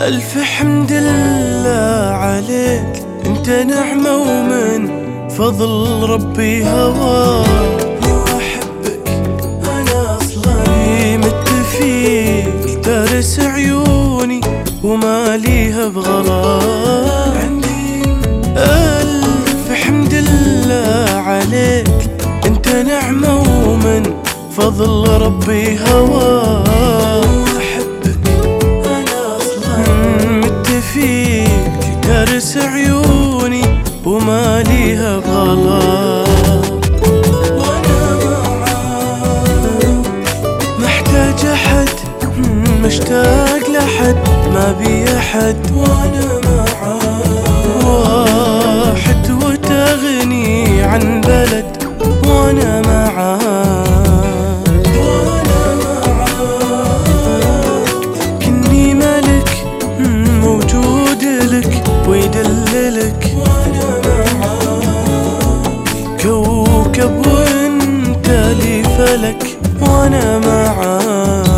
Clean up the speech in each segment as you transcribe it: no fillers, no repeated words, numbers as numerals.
ألف حمد لله عليك، انت نعمة ومن فضل ربي هواك. وأحبك أنا أصلا مت فيك، ترس عيوني وما ليها بغلاك. عندي ألف حمد لله عليك، انت نعمة ومن فضل ربي هواك. فيك ترس عيوني وما ليها بغلاك. وانا معاك محتاج احد، مشتاق لحد، ما بي احد. وانا معاك واحد وتغني عن بلد. وانا معاك ويدللك. وانا معاك كوكب وانت لي فلك. وانا معاك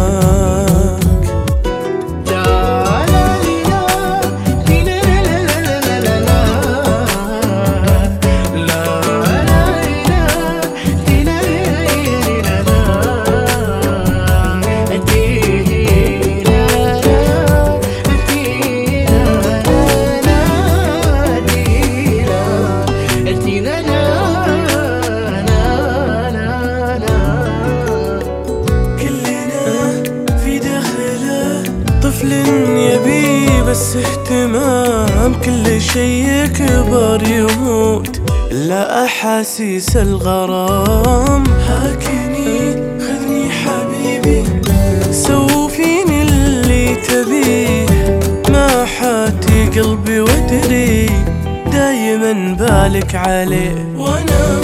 طفل يبي بس اهتمام، كل شي يكبر يموت إلا أحاسيس الغرام. هاكني خذني حبيبي، سو فيني اللي تبيه، ما حاتي قلبي وادري دايما بالك عليه. وانا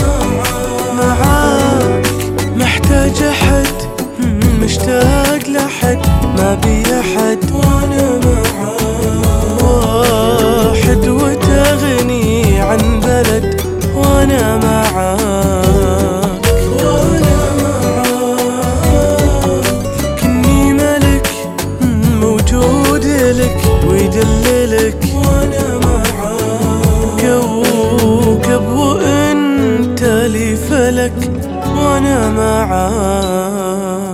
معاك محتاج احد، مشتاق لحد، ما بي احد. وانا معاك واحد وتغني عن بلد. وانا معاك كني ملك موجود لك ويدللك. وانا معاك كوكب وانت لي فلك. وانا معاك